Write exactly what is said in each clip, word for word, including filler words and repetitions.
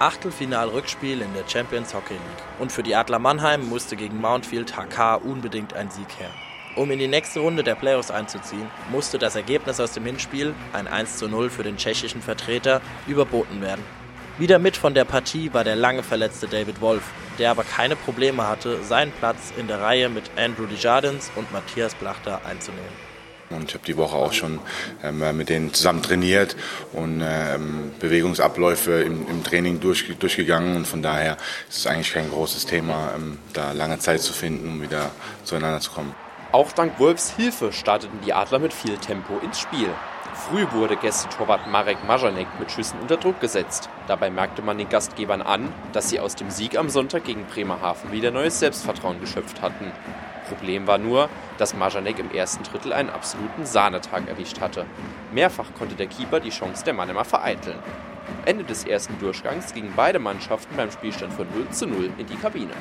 Achtelfinal-Rückspiel in der Champions Hockey League. Und für die Adler Mannheim musste gegen Mountfield H K unbedingt ein Sieg her. Um in die nächste Runde der Playoffs einzuziehen, musste das Ergebnis aus dem Hinspiel, ein eins zu null für den tschechischen Vertreter, überboten werden. Wieder mit von der Partie war der lange verletzte David Wolf, der aber keine Probleme hatte, seinen Platz in der Reihe mit Andrew Desjardins und Matthias Blachter einzunehmen. Und ich habe die Woche auch schon ähm, mit denen zusammen trainiert und ähm, Bewegungsabläufe im, im Training durch, durchgegangen. Und von daher ist es eigentlich kein großes Thema, ähm, da lange Zeit zu finden, um wieder zueinander zu kommen. Auch dank Wolfs Hilfe starteten die Adler mit viel Tempo ins Spiel. Früh wurde Gästetorwart Marek Mažanek mit Schüssen unter Druck gesetzt. Dabei merkte man den Gastgebern an, dass sie aus dem Sieg am Sonntag gegen Bremerhaven wieder neues Selbstvertrauen geschöpft hatten. Problem war nur, dass Mažanek im ersten Drittel einen absoluten Sahnetag erwischt hatte. Mehrfach konnte der Keeper die Chance der Mannheimer vereiteln. Ende des ersten Durchgangs gingen beide Mannschaften beim Spielstand von null zu null in die Kabine.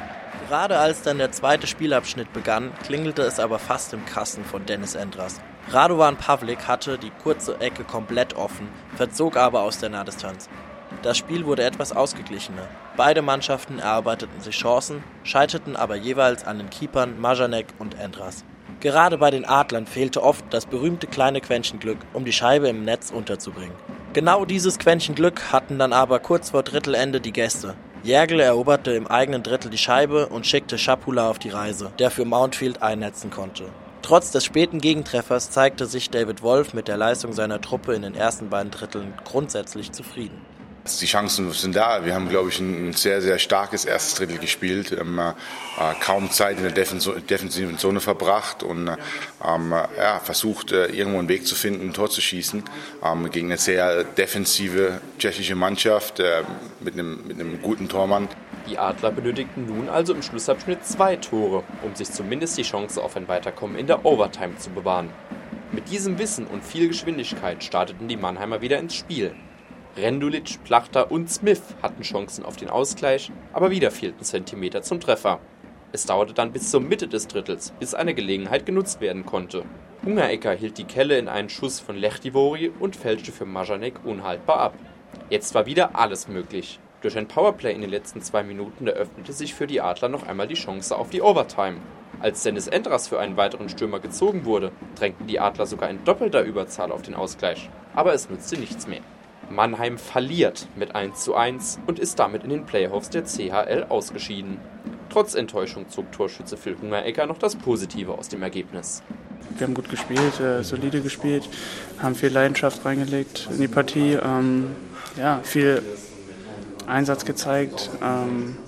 Gerade als dann der zweite Spielabschnitt begann, klingelte es aber fast im Kasten von Dennis Endras. Radovan Pavlik hatte die kurze Ecke komplett offen, verzog aber aus der Nahdistanz. Das Spiel wurde etwas ausgeglichener. Beide Mannschaften erarbeiteten sich Chancen, scheiterten aber jeweils an den Keepern Mažanek und Endras. Gerade bei den Adlern fehlte oft das berühmte kleine Quäntchen Glück, um die Scheibe im Netz unterzubringen. Genau dieses Quäntchen Glück hatten dann aber kurz vor Drittelende die Gäste. Järgl eroberte im eigenen Drittel die Scheibe und schickte Schapula auf die Reise, der für Mountfield einnetzen konnte. Trotz des späten Gegentreffers zeigte sich David Wolf mit der Leistung seiner Truppe in den ersten beiden Dritteln grundsätzlich zufrieden. Die Chancen sind da. Wir haben, glaube ich, ein sehr, sehr starkes erstes Drittel gespielt. Wir haben äh, kaum Zeit in der defensiven Zone verbracht und ähm, ja, versucht, äh, irgendwo einen Weg zu finden, ein Tor zu schießen. Ähm, gegen eine sehr defensive tschechische Mannschaft äh, mit, einem, mit einem guten Tormann. Die Adler benötigten nun also im Schlussabschnitt zwei Tore, um sich zumindest die Chance auf ein Weiterkommen in der Overtime zu bewahren. Mit diesem Wissen und viel Geschwindigkeit starteten die Mannheimer wieder ins Spiel. Rendulic, Plachter und Smith hatten Chancen auf den Ausgleich, aber wieder fehlten Zentimeter zum Treffer. Es dauerte dann bis zur Mitte des Drittels, bis eine Gelegenheit genutzt werden konnte. Hungerecker hielt die Kelle in einen Schuss von Lehtivori und fälschte für Mažanek unhaltbar ab. Jetzt war wieder alles möglich. Durch ein Powerplay in den letzten zwei Minuten eröffnete sich für die Adler noch einmal die Chance auf die Overtime. Als Dennis Endras für einen weiteren Stürmer gezogen wurde, drängten die Adler sogar in doppelter Überzahl auf den Ausgleich. Aber es nützte nichts mehr. Mannheim verliert mit eins zu eins und ist damit in den Playoffs der C H L ausgeschieden. Trotz Enttäuschung zog Torschütze Phil Hungerecker noch das Positive aus dem Ergebnis. Wir haben gut gespielt, äh, solide gespielt, haben viel Leidenschaft reingelegt in die Partie, ähm, ja, viel Einsatz gezeigt. Ähm,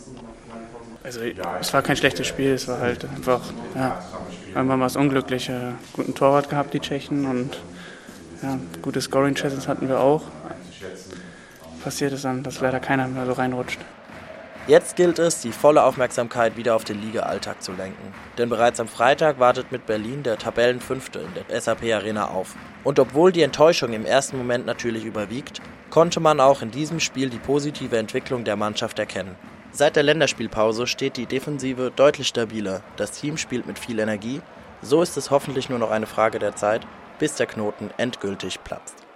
also es war kein schlechtes Spiel, es war halt einfach, ja, irgendwann war es unglücklich. Äh, guten Torwart gehabt, die Tschechen, und ja, gute Scoring-Chances hatten wir auch. Passiert es dann, dass leider keiner mehr so reinrutscht. Jetzt gilt es, die volle Aufmerksamkeit wieder auf den Liga-Alltag zu lenken. Denn bereits am Freitag wartet mit Berlin der Tabellenfünfte in der S A P Arena auf. Und obwohl die Enttäuschung im ersten Moment natürlich überwiegt, konnte man auch in diesem Spiel die positive Entwicklung der Mannschaft erkennen. Seit der Länderspielpause steht die Defensive deutlich stabiler. Das Team spielt mit viel Energie. So ist es hoffentlich nur noch eine Frage der Zeit, bis der Knoten endgültig platzt.